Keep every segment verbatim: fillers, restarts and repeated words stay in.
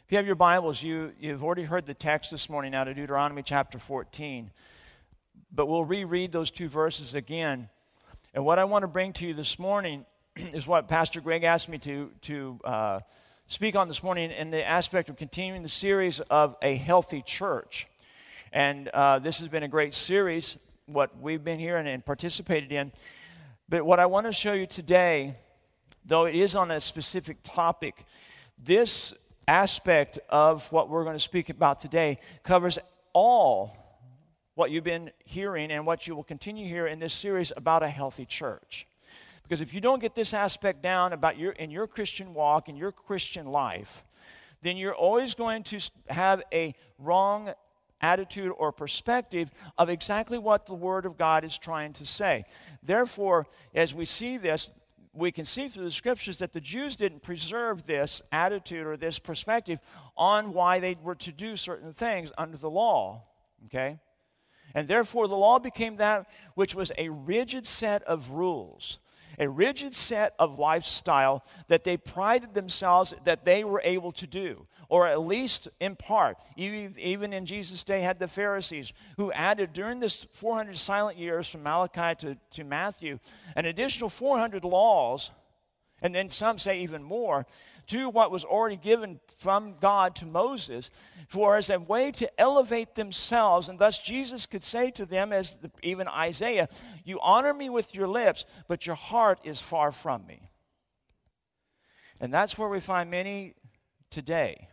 If you have your Bibles, you, you've already heard the text this morning out of Deuteronomy chapter fourteen. But we'll reread those two verses again. And what I want to bring to you this morning is what Pastor Greg asked me to, to uh, speak on this morning in the aspect of continuing the series of a healthy church. And uh, this has been a great series, what we've been here and, and participated in. But what I want to show you today, though it is on a specific topic, this aspect of what we're going to speak about today covers all what you've been hearing and what you will continue to hear in this series about a healthy church. Because if you don't get this aspect down about your in your Christian walk, in your Christian life, then you're always going to have a wrong attitude or perspective of exactly what the Word of God is trying to say. Therefore, as we see this, we can see through the Scriptures that the Jews didn't preserve this attitude or this perspective on why they were to do certain things under the law, okay? And therefore, the law became that which was a rigid set of rules, a rigid set of lifestyle that they prided themselves that they were able to do, or at least in part. Even in Jesus' day had the Pharisees who added during this four hundred silent years from Malachi to, to Matthew an additional four hundred laws, and then some say even more, to what was already given from God to Moses, for as a way to elevate themselves. And thus Jesus could say to them, as the, even Isaiah, you honor me with your lips, but your heart is far from me. And that's where we find many today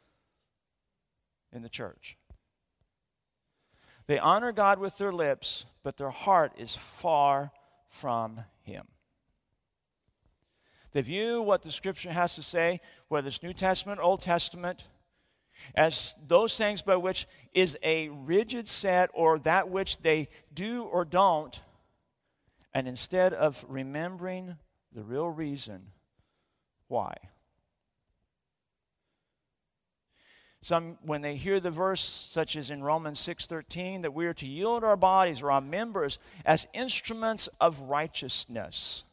in the church. They honor God with their lips, but their heart is far from Him. They view what the Scripture has to say, whether it's New Testament, Old Testament, as those things by which is a rigid set or that which they do or don't, and instead of remembering the real reason why. Some, when they hear the verse, such as in Romans six thirteen, that we are to yield our bodies or our members as instruments of righteousness,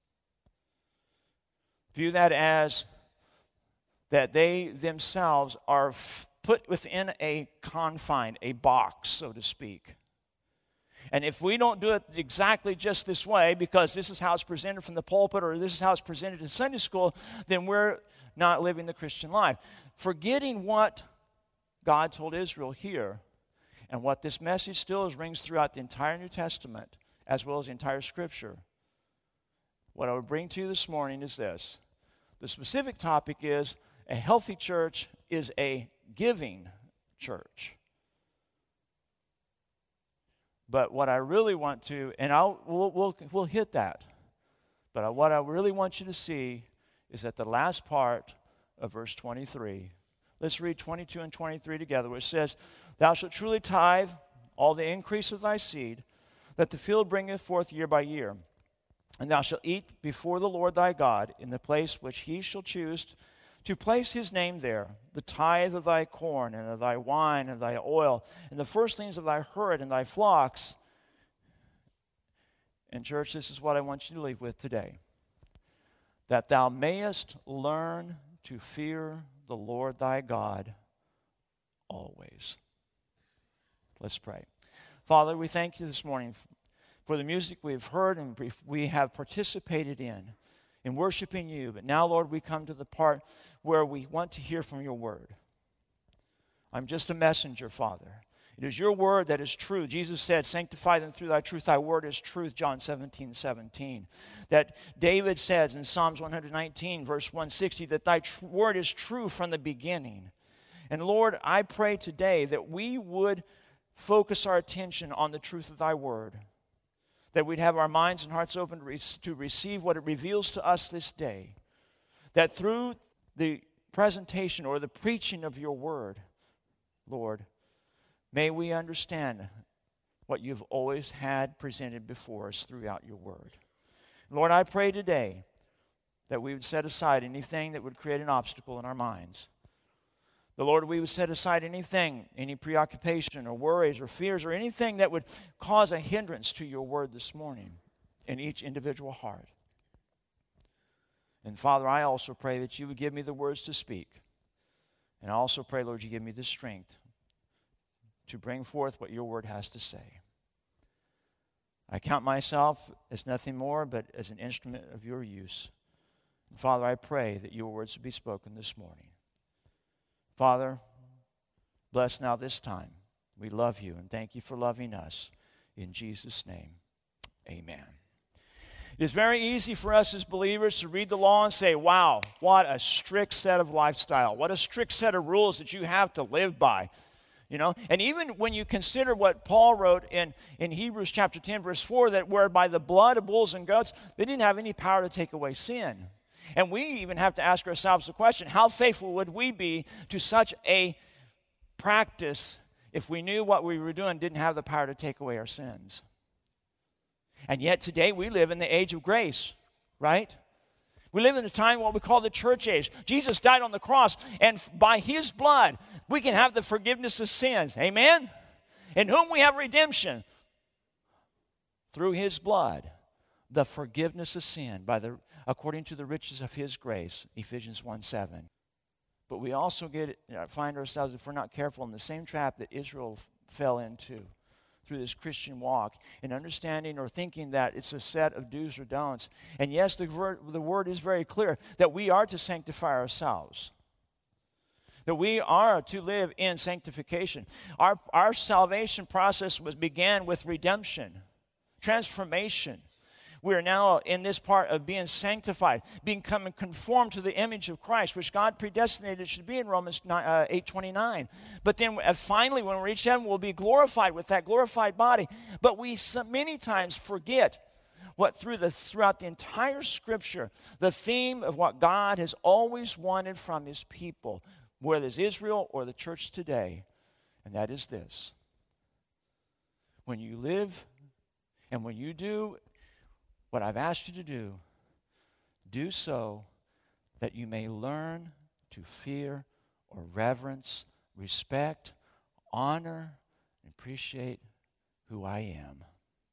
view that as that they themselves are f- put within a confine, a box, so to speak. And if we don't do it exactly just this way, because this is how it's presented from the pulpit or this is how it's presented in Sunday school, then we're not living the Christian life. Forgetting what God told Israel here and what this message still is, rings throughout the entire New Testament as well as the entire Scripture. What I would bring to you this morning is this. The specific topic is a healthy church is a giving church. But what I really want to, and I'll we'll we'll, we'll hit that. But what I really want you to see is at the last part of verse twenty-three. Let's read twenty-two and twenty-three together, where it says, "Thou shalt truly tithe all the increase of thy seed, that the field bringeth forth year by year. And thou shalt eat before the Lord thy God in the place which he shall choose to place his name there, the tithe of thy corn and of thy wine and thy oil, and the firstlings of thy herd and thy flocks." And church, this is what I want you to leave with today. "That thou mayest learn to fear the Lord thy God always." Let's pray. Father, we thank you this morning for the music we've heard and we have participated in, in worshiping you. But now, Lord, we come to the part where we want to hear from your word. I'm just a messenger, Father. It is your word that is true. Jesus said, "Sanctify them through thy truth. Thy word is truth," John seventeen seventeen. That David says in Psalms one nineteen, verse one sixty, that thy tr- word is true from the beginning. And Lord, I pray today that we would focus our attention on the truth of thy word, that we'd have our minds and hearts open to, re- to receive what it reveals to us this day, that through the presentation or the preaching of your word, Lord, may we understand what you've always had presented before us throughout your word. Lord, I pray today that we would set aside anything that would create an obstacle in our minds. The Lord, we would set aside anything, any preoccupation or worries or fears or anything that would cause a hindrance to your word this morning in each individual heart. And Father, I also pray that you would give me the words to speak. And I also pray, Lord, you give me the strength to bring forth what your word has to say. I count myself as nothing more but as an instrument of your use. And Father, I pray that your words will be spoken this morning. Father, bless now this time. We love you and thank you for loving us. In Jesus' name, amen. It is very easy for us as believers to read the law and say, wow, what a strict set of lifestyle. What a strict set of rules that you have to live by. You know, and even when you consider what Paul wrote in, in Hebrews chapter ten, verse four, that whereby the blood of bulls and goats, they didn't have any power to take away sin. And we even have to ask ourselves the question, how faithful would we be to such a practice if we knew what we were doing didn't have the power to take away our sins? And yet today we live in the age of grace, right? We live in a time what we call the church age. Jesus died on the cross, and by his blood, we can have the forgiveness of sins. Amen? In whom we have redemption. Through his blood, the forgiveness of sin, by the according to the riches of his grace, Ephesians one seven. But we also get find ourselves, if we're not careful, in the same trap that Israel f- fell into through this Christian walk, in understanding or thinking that it's a set of do's or don'ts. And yes, the word, the word is very clear that we are to sanctify ourselves, that we are to live in sanctification. Our, our salvation process was began with redemption, transformation. We are now in this part of being sanctified, becoming conformed to the image of Christ, which God predestinated should be in Romans eight twenty-nine. But then uh, finally, when we reach heaven, we'll be glorified with that glorified body. But we so many times forget what through the throughout the entire Scripture, the theme of what God has always wanted from his people, whether it's Israel or the church today, and that is this. When you live and when you do what I've asked you to do, do so that you may learn to fear or reverence, respect, honor, and appreciate who I am.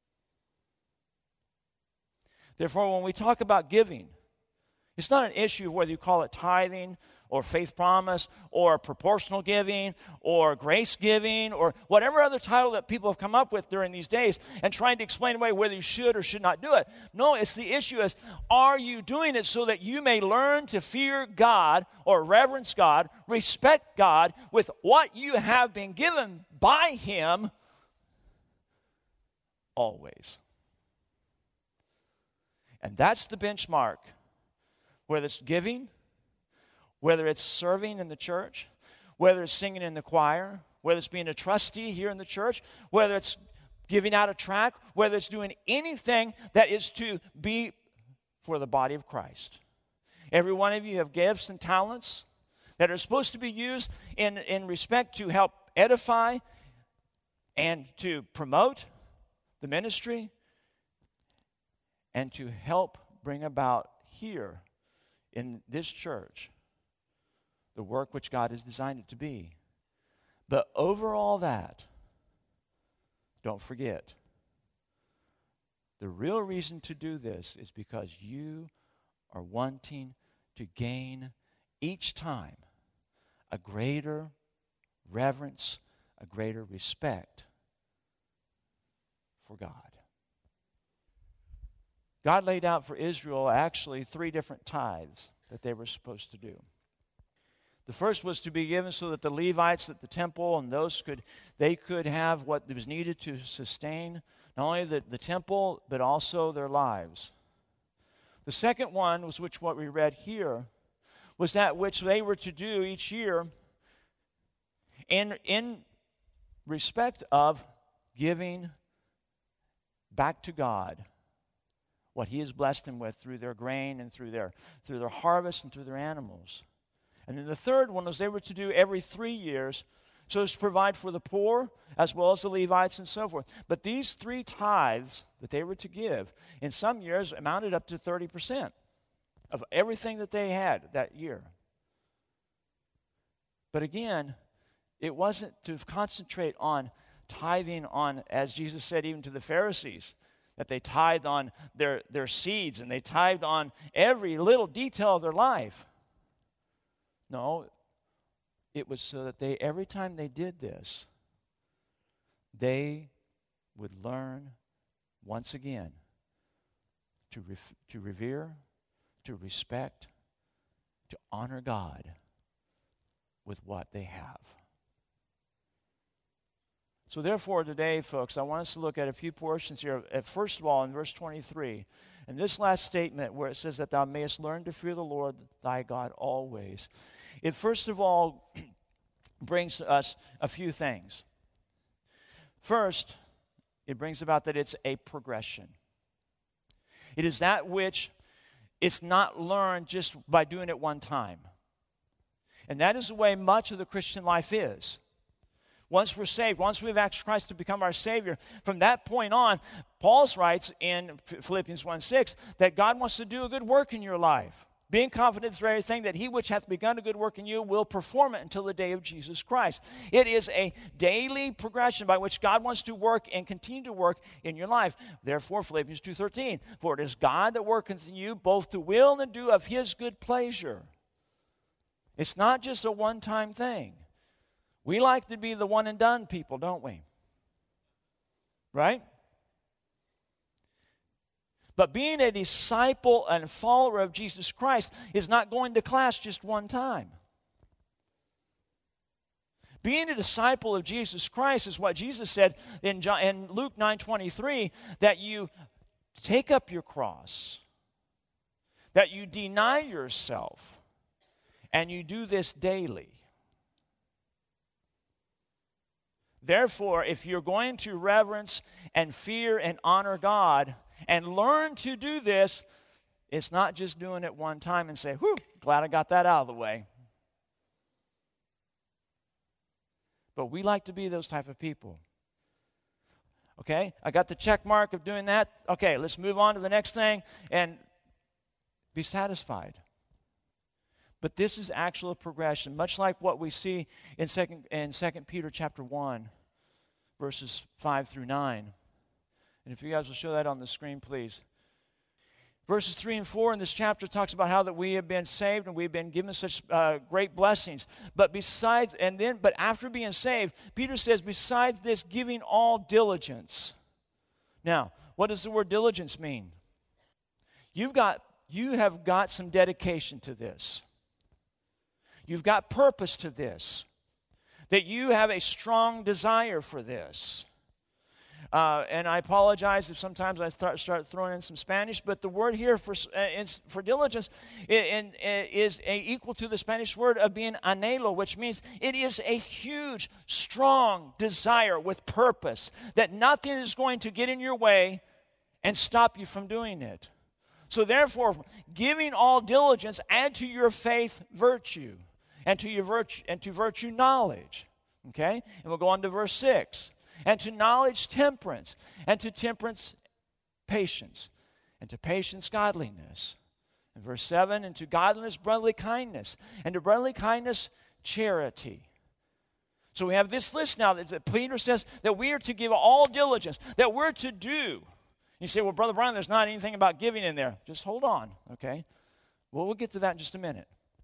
Therefore, when we talk about giving, it's not an issue of whether you call it tithing or faith promise or proportional giving or grace giving or whatever other title that people have come up with during these days and trying to explain away whether you should or should not do it. No, it's the issue is, are you doing it so that you may learn to fear God or reverence God, respect God with what you have been given by him always? And that's the benchmark. Whether it's giving, whether it's serving in the church, whether it's singing in the choir, whether it's being a trustee here in the church, whether it's giving out a tract, whether it's doing anything that is to be for the body of Christ. Every one of you have gifts and talents that are supposed to be used in, in respect to help edify and to promote the ministry and to help bring about here in this church the work which God has designed it to be. But over all that, don't forget, the real reason to do this is because you are wanting to gain each time a greater reverence, a greater respect for God. God laid out for Israel actually three different tithes that they were supposed to do. The first was to be given so that the Levites at the temple and those could, they could have what was needed to sustain not only the, the temple, but also their lives. The second one was which what we read here, was that which they were to do each year in, in respect of giving back to God what he has blessed them with through their grain and through their, through their harvest and through their animals. And then the third one was they were to do every three years so as to provide for the poor as well as the Levites and so forth. But these three tithes that they were to give in some years amounted up to thirty percent of everything that they had that year. But again, it wasn't to concentrate on tithing on, as Jesus said even to the Pharisees, that they tithed on their, their seeds and they tithed on every little detail of their life. No, it was so that they, every time they did this, they would learn once again to, ref, to revere, to respect, to honor God with what they have. So therefore today, folks, I want us to look at a few portions here. First of all, in verse twenty-three, in this last statement where it says that thou mayest learn to fear the Lord thy God always, it first of all brings us a few things. First, it brings about that it's a progression. It is that which it's not learned just by doing it one time. And that is the way much of the Christian life is. Once we're saved, once we've asked Christ to become our Savior, from that point on, Paul writes in Philippians one six that God wants to do a good work in your life. Being confident is the very thing that he which hath begun a good work in you will perform it until the day of Jesus Christ. It is a daily progression by which God wants to work and continue to work in your life. Therefore, Philippians two thirteen, for it is God that worketh in you both to will and do of his good pleasure. It's not just a one-time thing. We like to be the one and done people, don't we? Right? But being a disciple and follower of Jesus Christ is not going to class just one time. Being a disciple of Jesus Christ is what Jesus said in, John, in Luke nine twenty-three, that you take up your cross, that you deny yourself, and you do this daily. Therefore, if you're going to reverence and fear and honor God and learn to do this, it's not just doing it one time and say, whew, glad I got that out of the way. But we like to be those type of people. Okay, I got the check mark of doing that. Okay, let's move on to the next thing and be satisfied. But this is actual progression, much like what we see in second in Second Peter chapter one, verses five through nine. And if you guys will show that on the screen, please. Verses three and four in this chapter talks about how that we have been saved and we've been given such uh, great blessings. But besides, and then, but after being saved, Peter says, besides this, giving all diligence. Now, what does the word diligence mean? You've got, you have got some dedication to this. You've got purpose to this, that you have a strong desire for this. Uh, and I apologize if sometimes I start, start throwing in some Spanish, but the word here for uh, for diligence in, in, is a, equal to the Spanish word of being anhelo, which means it is a huge, strong desire with purpose, that nothing is going to get in your way and stop you from doing it. So therefore, giving all diligence, add to your faith virtue. And to your virtue, and to virtue knowledge, okay? And we'll go on to verse six. And to knowledge temperance, and to temperance patience, and to patience godliness. And verse seven, and to godliness brotherly kindness, and to brotherly kindness charity. So we have this list now that Peter says that we are to give all diligence, that we're to do. You say, well, Brother Brian, there's not anything about giving in there. Just hold on, okay? Well, we'll get to that in just a minute.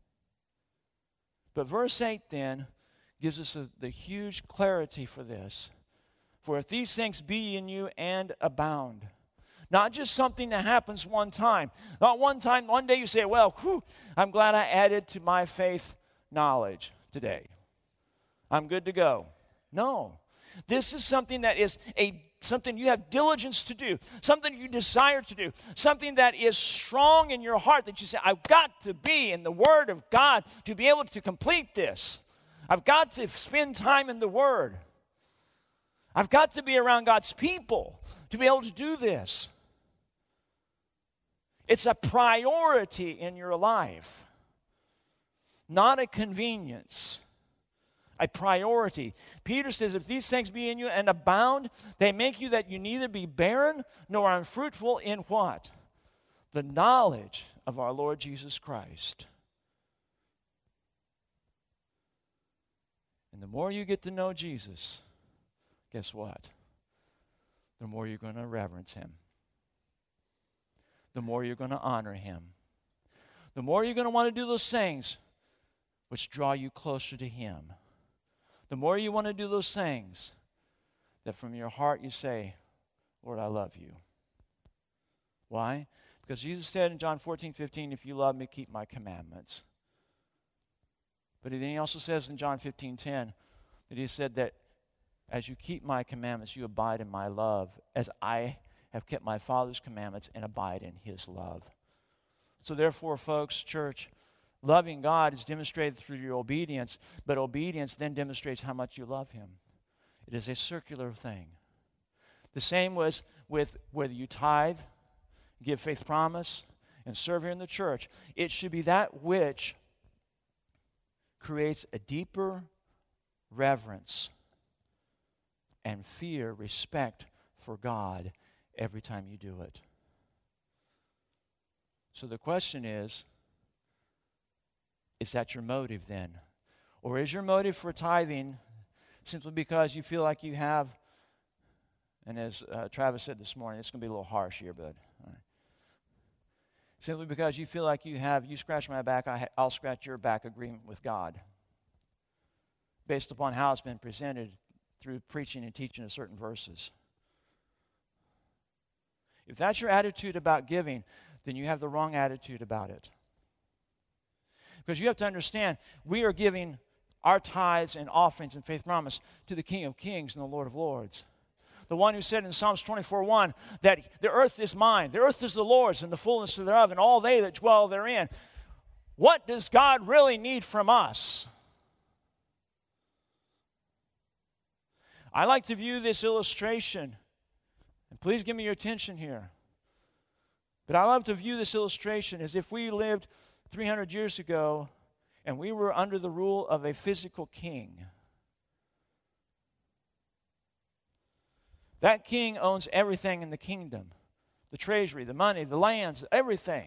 But verse eight then gives us a, the huge clarity for this. For if these things be in you and abound. Not just something that happens one time. Not one time, one day you say, well, whew, I'm glad I added to my faith knowledge today. I'm good to go. No. This is something that is a something you have diligence to do, something you desire to do, something that is strong in your heart that you say, I've got to be in the Word of God to be able to complete this. I've got to spend time in the Word. I've got to be around God's people to be able to do this. It's a priority in your life, not a convenience. A priority. Peter says, if these things be in you and abound, they make you that you neither be barren nor unfruitful in what? The knowledge of our Lord Jesus Christ. And the more you get to know Jesus, guess what? The more you're going to reverence him. The more you're going to honor him. The more you're going to want to do those things which draw you closer to Him. The more you want to do those things, that from your heart you say, Lord, I love you. Why? Because Jesus said in John fourteen fifteen, if you love me, keep my commandments. But then He also says in John fifteen ten that He said that as you keep my commandments, you abide in my love, as I have kept my Father's commandments and abide in His love. So therefore, folks, church, loving God is demonstrated through your obedience, but obedience then demonstrates how much you love Him. It is a circular thing. The same was with whether you tithe, give faith promise, and serve here in the church. It should be that which creates a deeper reverence and fear, respect for God every time you do it. So the question is, is that your motive then? Or is your motive for tithing simply because you feel like you have, and as uh, Travis said this morning, it's going to be a little harsh here, bud. All right. Simply because you feel like you have, you scratch my back, I ha- I'll scratch your back agreement with God, based upon how it's been presented through preaching and teaching of certain verses. If that's your attitude about giving, then you have the wrong attitude about it. Because you have to understand, we are giving our tithes and offerings and faith promise to the King of Kings and the Lord of Lords. The one who said in Psalms twenty-four one that the earth is mine, the earth is the Lord's and the fullness thereof, and all they that dwell therein. What does God really need from us? I like to view this illustration, and please give me your attention here. But I love to view this illustration as if we lived three hundred years ago and we were under the rule of a physical king. That king owns everything in the kingdom, the treasury, the money, the lands, everything.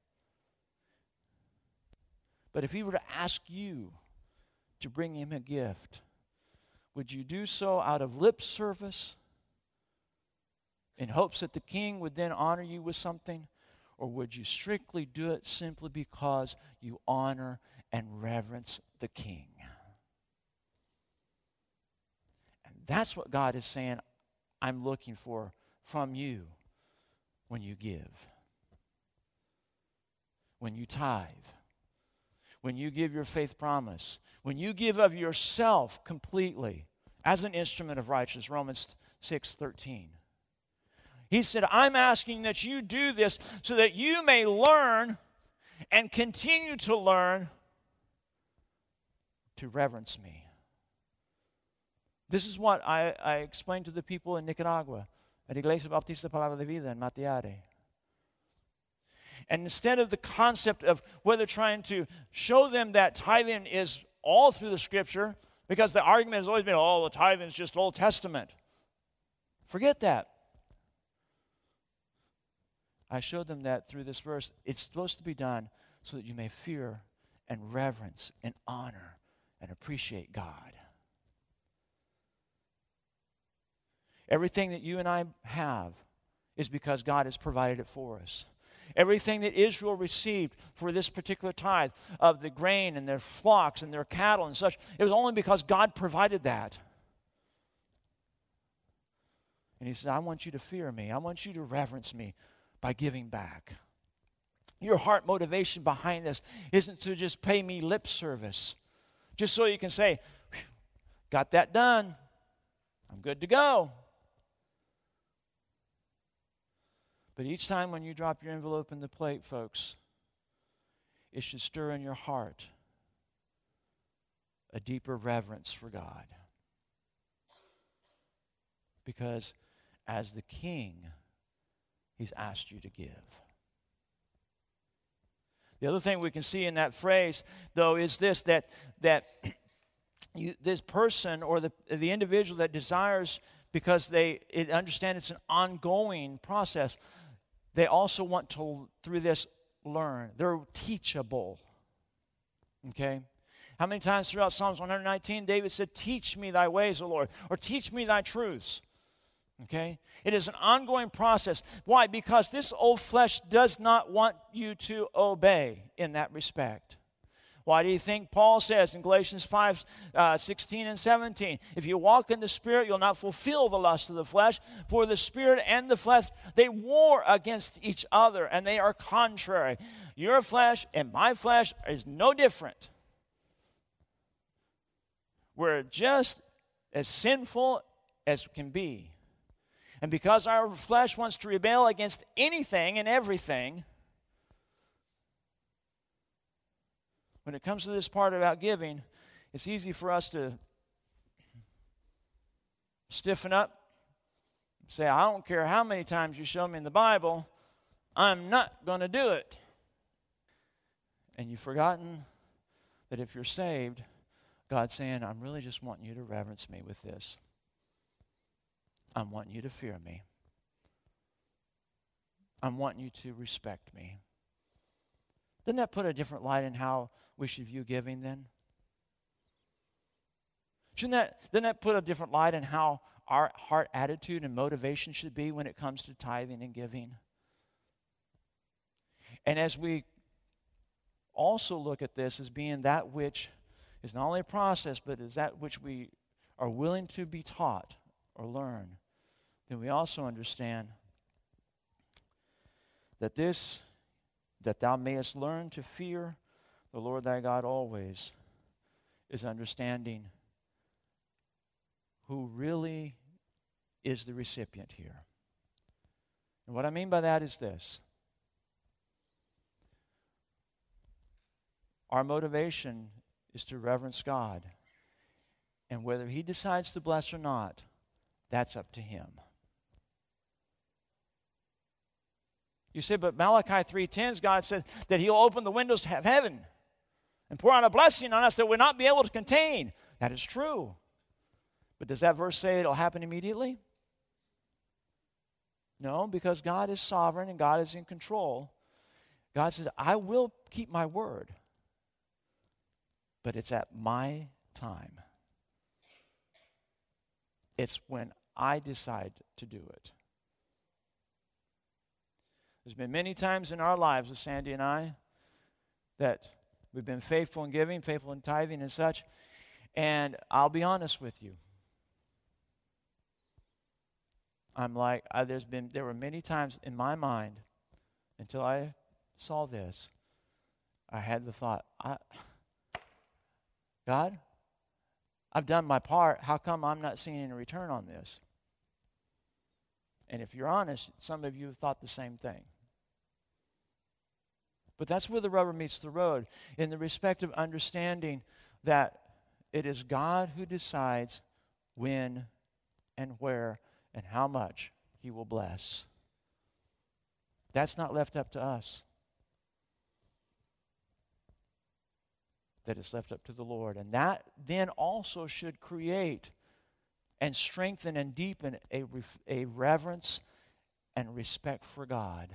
But if he were to ask you to bring him a gift, would you do so out of lip service in hopes that the king would then honor you with something? Or would you strictly do it simply because you honor and reverence the king? And that's what God is saying, I'm looking for from you when you give, when you tithe, when you give your faith promise, when you give of yourself completely as an instrument of righteousness, Romans six thirteen. He said, I'm asking that you do this so that you may learn and continue to learn to reverence me. This is what I, I explained to the people in Nicaragua at Iglesia Bautista Palabra de Vida in Matiare. And instead of the concept of whether trying to show them that tithing is all through the Scripture, because the argument has always been, oh, the tithing is just Old Testament. Forget that. I showed them that through this verse, it's supposed to be done so that you may fear and reverence and honor and appreciate God. Everything that you and I have is because God has provided it for us. Everything that Israel received for this particular tithe of the grain and their flocks and their cattle and such, it was only because God provided that. And he said, I want you to fear me. I want you to reverence me by giving back. Your heart motivation behind this isn't to just pay me lip service, just so you can say, got that done. I'm good to go. But each time when you drop your envelope in the plate, folks, it should stir in your heart a deeper reverence for God. Because as the King, He's asked you to give. The other thing we can see in that phrase, though, is this, that, that you, this person or the, the individual that desires, because they it, understand it's an ongoing process, they also want to, through this, learn. They're teachable. Okay? How many times throughout Psalms one nineteen, David said, teach me thy ways, O Lord, or teach me thy truths. Okay? It is an ongoing process. Why? Because this old flesh does not want you to obey in that respect. Why do you think Paul says in Galatians five, uh, sixteen and seventeen, if you walk in the Spirit, you'll not fulfill the lust of the flesh, for the Spirit and the flesh, they war against each other, and they are contrary. Your flesh and my flesh is no different. We're just as sinful as can be. And because our flesh wants to rebel against anything and everything, when it comes to this part about giving, it's easy for us to stiffen up, say, I don't care how many times you show me in the Bible, I'm not going to do it. And you've forgotten that if you're saved, God's saying, I'm really just wanting you to reverence me with this. I'm wanting you to fear me. I'm wanting you to respect me. Doesn't that put a different light in how we should view giving then? Shouldn't that, doesn't that put a different light in how our heart attitude and motivation should be when it comes to tithing and giving? And as we also look at this as being that which is not only a process, but is that which we are willing to be taught or learn, then we also understand that this, that thou mayest learn to fear the Lord thy God always, is understanding who really is the recipient here. And what I mean by that is this. Our motivation is to reverence God. And whether He decides to bless or not, that's up to Him. You say, but Malachi three ten, God said that He'll open the windows of heaven and pour out a blessing on us that we'll not be able to contain. That is true. But does that verse say it'll happen immediately? No, because God is sovereign and God is in control. God says, I will keep my word, but it's at my time. It's when I decide to do it. There's been many times in our lives with Sandy and I that we've been faithful in giving, faithful in tithing and such. And I'll be honest with you. I'm like, I, there's been, there were many times in my mind until I saw this, I had the thought, I, God, I've done my part. How come I'm not seeing any return on this? And if you're honest, some of you have thought the same thing. But that's where the rubber meets the road, in the respect of understanding that it is God who decides when and where and how much He will bless. That's not left up to us. That is left up to the Lord. And that then also should create and strengthen and deepen a, a reverence and respect for God.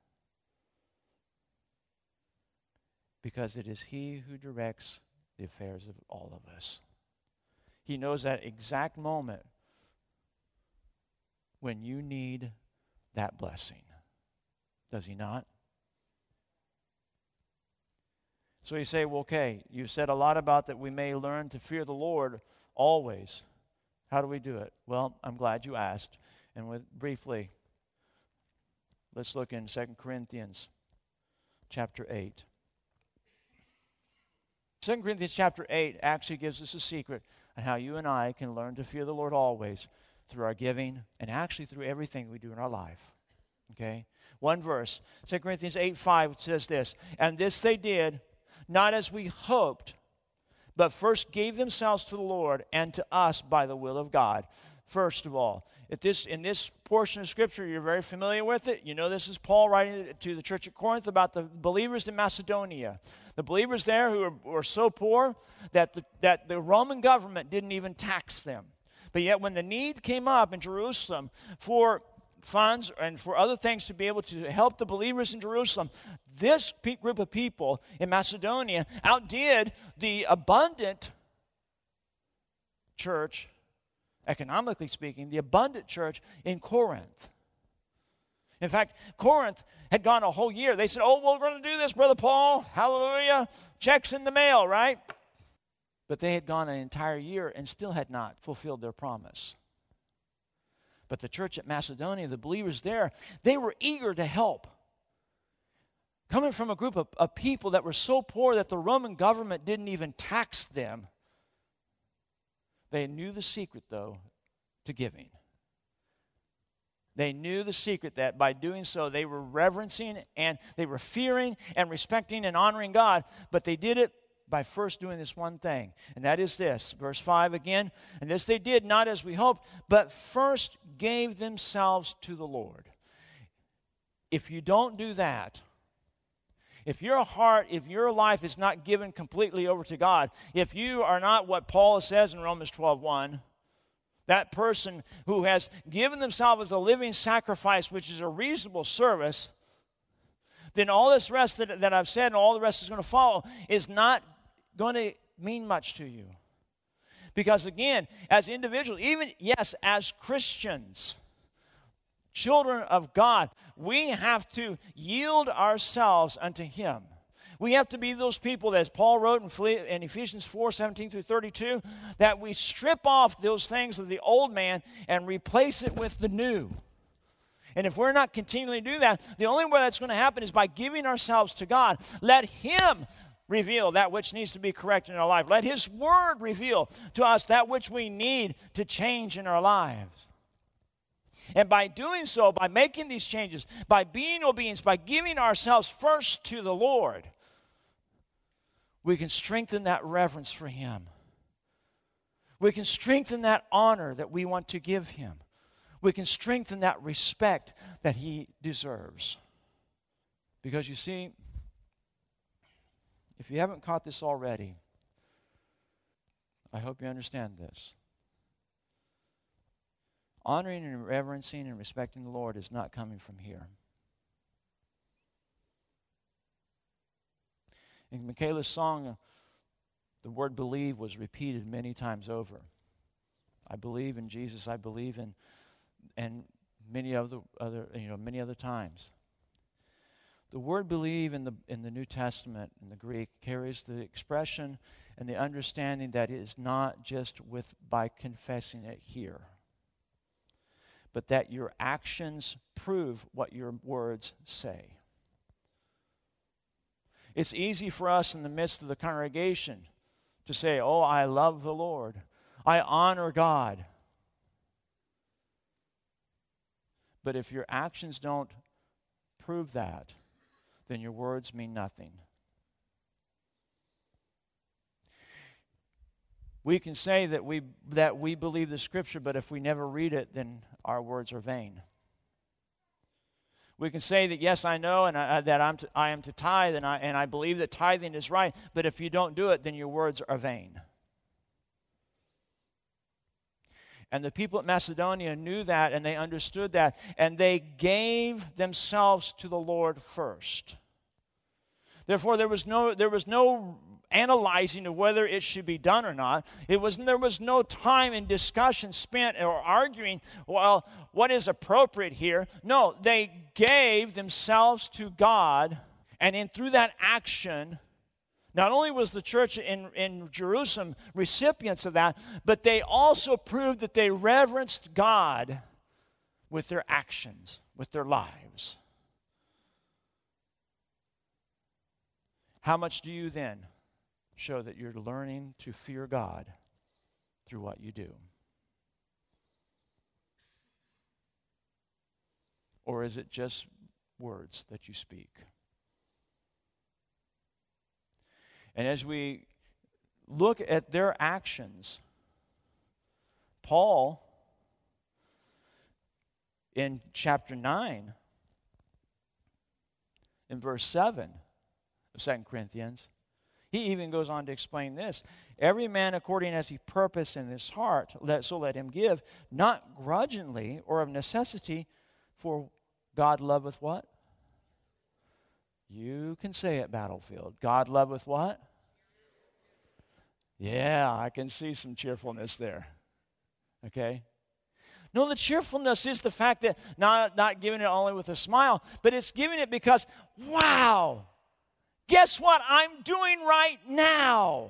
Because it is He who directs the affairs of all of us. He knows that exact moment when you need that blessing. Does He not? So you say, well, okay, you've said a lot about that we may learn to fear the Lord always. How do we do it? Well, I'm glad you asked. And with, briefly, let's look in Second Corinthians chapter eight. Second Corinthians chapter eight actually gives us a secret on how you and I can learn to fear the Lord always through our giving and actually through everything we do in our life. Okay? One verse, Second Corinthians eight five says this, and this they did, not as we hoped, but first gave themselves to the Lord and to us by the will of God. First of all, at this, in this portion of Scripture, you're very familiar with it. You know this is Paul writing to the church at Corinth about the believers in Macedonia. The believers there who were, were so poor that the, that the Roman government didn't even tax them. But yet when the need came up in Jerusalem for funds and for other things to be able to help the believers in Jerusalem, this pe- group of people in Macedonia outdid the abundant church, economically speaking, the abundant church in Corinth. In fact, Corinth had gone a whole year. They said, oh, we're going to do this, Brother Paul. Hallelujah. Checks in the mail, right? But they had gone an entire year and still had not fulfilled their promise. But the church at Macedonia, the believers there, they were eager to help. Coming from a group of, of people that were so poor that the Roman government didn't even tax them. They knew the secret, though, to giving. They knew the secret that by doing so, they were reverencing and they were fearing and respecting and honoring God, but they did it by first doing this one thing, and that is this, verse five again, and this they did not as we hoped, but first gave themselves to the Lord. If you don't do that, if your heart, if your life is not given completely over to God, if you are not what Paul says in Romans twelve one, that person who has given themselves as a living sacrifice, which is a reasonable service, then all this rest that, that I've said and all the rest is going to follow is not going to mean much to you. Because again, as individuals, even, yes, as Christians, children of God, we have to yield ourselves unto Him. We have to be those people, that as Paul wrote in Ephesians four, seventeen through thirty-two, that we strip off those things of the old man and replace it with the new. And if we're not continually do that, the only way that's going to happen is by giving ourselves to God. Let Him reveal that which needs to be corrected in our life. Let His Word reveal to us that which we need to change in our lives. And by doing so, by making these changes, by being obedient, by giving ourselves first to the Lord, we can strengthen that reverence for Him. We can strengthen that honor that we want to give Him. We can strengthen that respect that He deserves. Because you see, if you haven't caught this already, I hope you understand this. Honoring and reverencing and respecting the Lord is not coming from here. In Michaela's song, the word believe was repeated many times over. I believe in Jesus, I believe in, and many other, other, you know, many other times. The word believe in the, in the New Testament, in the Greek, carries the expression and the understanding that it is not just with by confessing it here, but that your actions prove what your words say. It's easy for us in the midst of the congregation to say, oh, I love the Lord. I honor God. But if your actions don't prove that, then your words mean nothing. We can say that we that we believe the Scripture, but if we never read it, then our words are vain. We can say that, yes, I know and I, that I'm to, I am to tithe, and I, and I believe that tithing is right, but if you don't do it, then your words are vain. And the people at Macedonia knew that, and they understood that, and they gave themselves to the Lord first. Therefore, there was no, there was no analyzing of whether it should be done or not. It was, there was no time in discussion spent or arguing, well, what is appropriate here? No, they gave themselves to God, and in through that action, not only was the church in, in Jerusalem recipients of that, but they also proved that they reverenced God with their actions, with their lives. How much do you then show that you're learning to fear God through what you do? Or is it just words that you speak? And as we look at their actions, Paul, in chapter nine, in verse seven of Second Corinthians, he even goes on to explain this. Every man according as he purpose in his heart, let, so let him give, not grudgingly or of necessity, for God loveth what? You can say it, Battlefield. God loveth what? Yeah, I can see some cheerfulness there. Okay? No, the cheerfulness is the fact that not, not giving it only with a smile, but it's giving it because, wow, guess what I'm doing right now?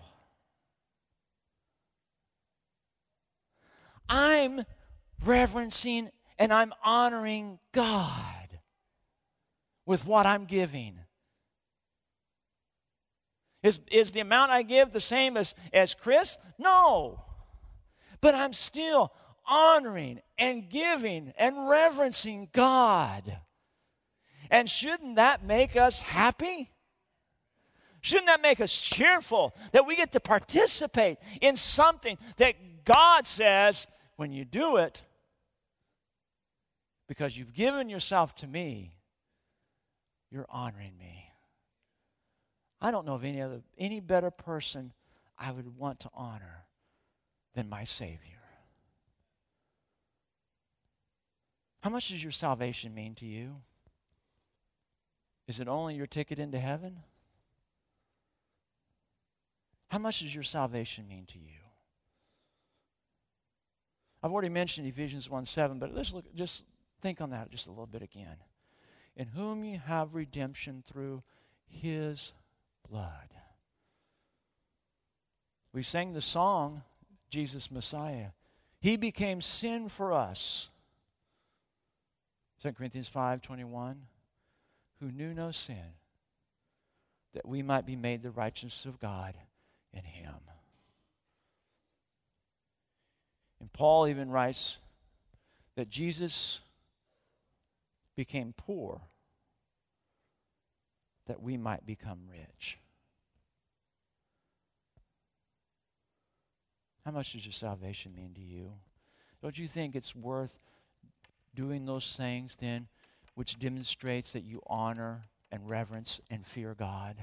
I'm reverencing and I'm honoring God with what I'm giving. Is, is the amount I give the same as, as Chris? No. But I'm still honoring and giving and reverencing God. And shouldn't that make us happy? Shouldn't that make us cheerful that we get to participate in something that God says, when you do it, because you've given yourself to me, you're honoring me. I don't know of any other, any better person I would want to honor than my Savior. How much does your salvation mean to you? Is it only your ticket into heaven? How much does your salvation mean to you? I've already mentioned Ephesians one seven, but let's look, just think on that just a little bit again. In whom you have redemption through His blood. We sang the song, Jesus Messiah. He became sin for us. Second Corinthians five twenty-one, who knew no sin, that we might be made the righteousness of God in Him. And Paul even writes that Jesus became poor that we might become rich. How much does your salvation mean to you? Don't you think it's worth doing those things then, which demonstrates that you honor and reverence and fear God?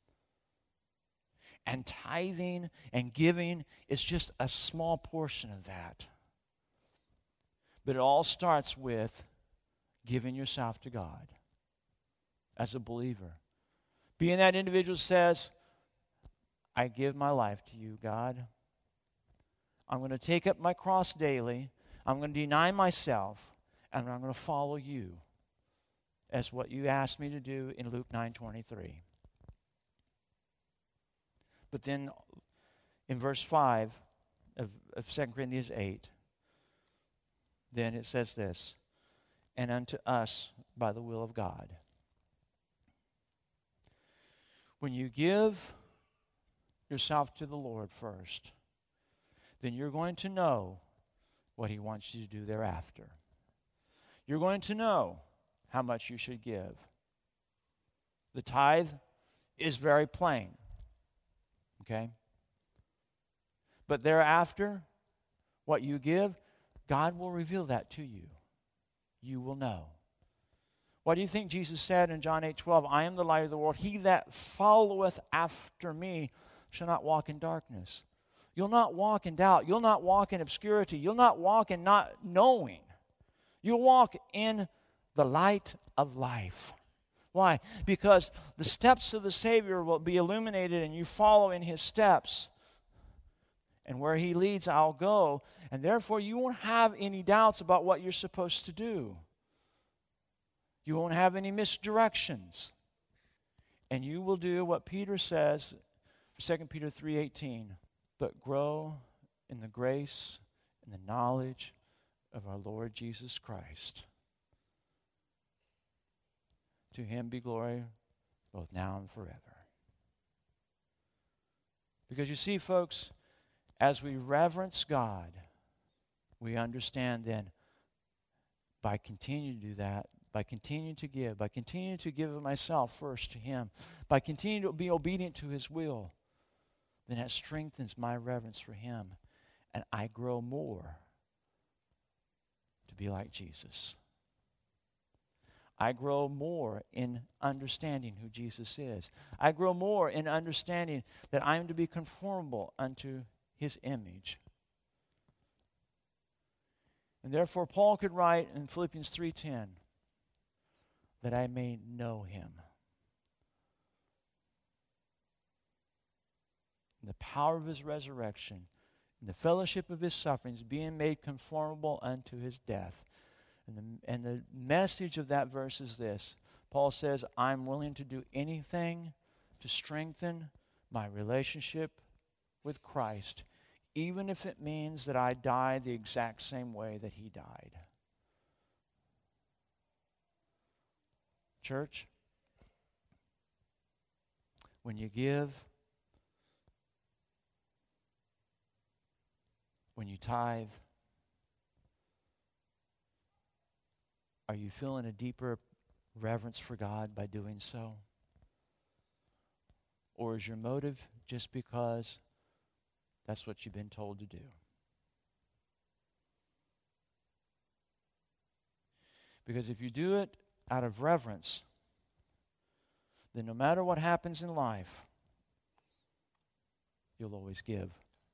And tithing and giving is just a small portion of that. But it all starts with giving yourself to God as a believer. Being that individual says, I give my life to you, God. I'm going to take up my cross daily. I'm going to deny myself, and I'm going to follow you as what you asked me to do in Luke nine twenty-three. But then in verse five of, of Second Corinthians eight, then it says this, and unto us by the will of God. When you give yourself to the Lord first, then you're going to know what He wants you to do thereafter. You're going to know how much you should give. The tithe is very plain. Okay? But thereafter, what you give, God will reveal that to you. You will know. What do you think Jesus said in John eight twelve? I am the light of the world. He that followeth after me shall not walk in darkness. You'll not walk in doubt. You'll not walk in obscurity. You'll not walk in not knowing. You'll walk in the light of life. Why? Because the steps of the Savior will be illuminated and you follow in His steps. And where He leads, I'll go. And therefore, you won't have any doubts about what you're supposed to do. You won't have any misdirections. And you will do what Peter says, Second Peter three eighteen, but grow in the grace and the knowledge of our Lord Jesus Christ. To Him be glory both now and forever. Because you see, folks, as we reverence God, we understand then by continuing to do that, by continuing to give, by continuing to give of myself first to Him, by continuing to be obedient to His will, then that strengthens my reverence for Him, and I grow more to be like Jesus. I grow more in understanding who Jesus is. I grow more in understanding that I am to be conformable unto His image. And therefore, Paul could write in Philippians three ten, that I may know Him. And the power of His resurrection in the fellowship of his sufferings, being made conformable unto his death. And the, and the message of that verse is this. Paul says, I'm willing to do anything to strengthen my relationship with Christ, even if it means that I die the exact same way that he died. Church, when you give, when you tithe, are you feeling a deeper reverence for God by doing so? Or is your motive just because that's what you've been told to do? Because if you do it out of reverence, then no matter what happens in life, you'll always give.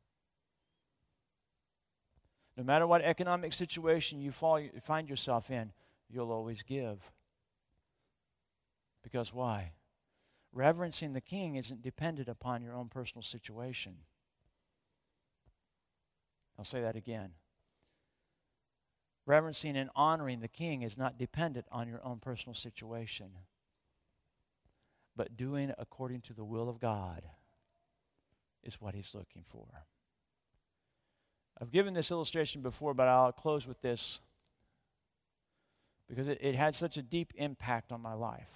No matter what economic situation you fall, you find yourself in, you'll always give. Because why? Reverencing the King isn't dependent upon your own personal situation. I'll say that again. Reverencing and honoring the King is not dependent on your own personal situation, but doing according to the will of God is what he's looking for. I've given this illustration before, but I'll close with this because it, it had such a deep impact on my life.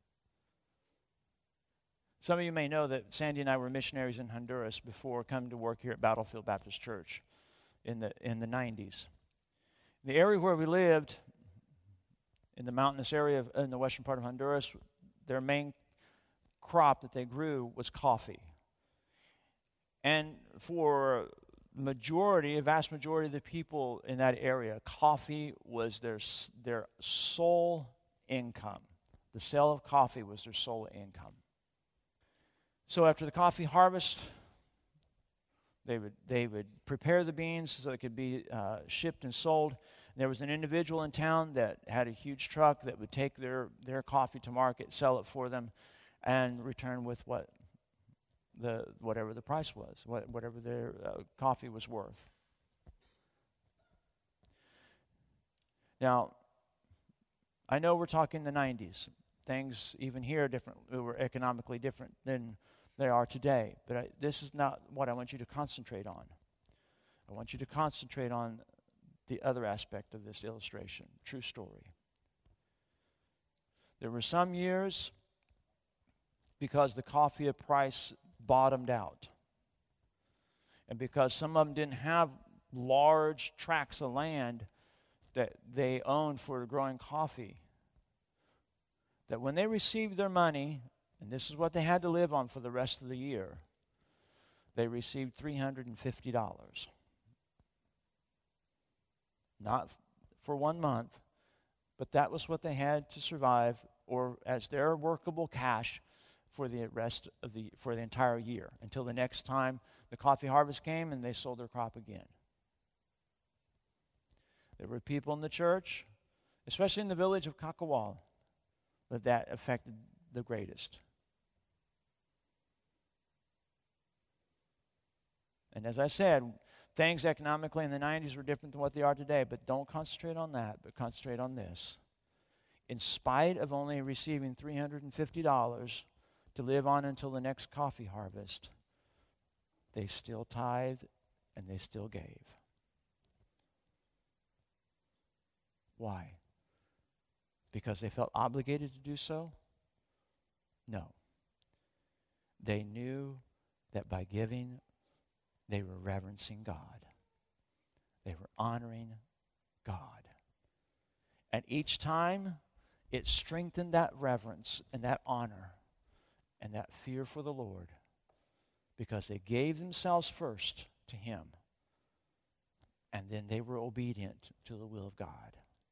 Some of you may know that Sandy and I were missionaries in Honduras before coming to work here at Battlefield Baptist Church in the in the nineties. The area where we lived, in the mountainous area of, in the western part of Honduras, their main crop that they grew was coffee. And for majority, a vast majority of the people in that area, coffee was their their sole income. The sale of coffee was their sole income. So after the coffee harvest, they would they would prepare the beans so it could be uh, shipped and sold. And there was an individual in town that had a huge truck that would take their, their coffee to market, sell it for them, and return with what the whatever the price was, what, whatever their uh, coffee was worth. Now, I know we're talking the nineties. Things even here are different. Were economically different than they are today. But I, this is not what I want you to concentrate on. I want you to concentrate on the other aspect of this illustration. True story. There were some years, because the coffee price bottomed out, and because some of them didn't have large tracts of land that they owned for growing coffee, that when they received their money, and this is what they had to live on for the rest of the year, they received three hundred fifty dollars. Not for one month, but that was what they had to survive, or as their workable cash for the rest of the, for the entire year, until the next time the coffee harvest came and they sold their crop again. There were people in the church, especially in the village of Kakawal, that that affected the greatest. And as I said, things economically in the nineties were different than what they are today, but don't concentrate on that, but concentrate on this. In spite of only receiving three hundred fifty dollars to live on until the next coffee harvest, they still tithed and they still gave. Why? Because they felt obligated to do so? No. They knew that by giving, they were reverencing God. They were honoring God. And each time, it strengthened that reverence and that honor and that fear for the Lord, because they gave themselves first to Him, and then they were obedient to the will of God.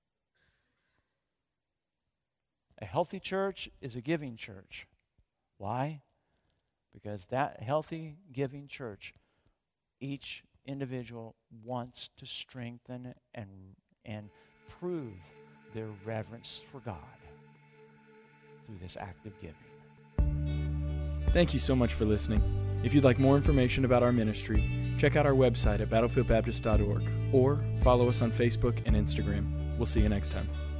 A healthy church is a giving church. Why? Because that healthy giving church, each individual wants to strengthen and, and prove their reverence for God through this act of giving. Thank you so much for listening. If you'd like more information about our ministry, check out our website at battlefield baptist dot org or follow us on Facebook and Instagram. We'll see you next time.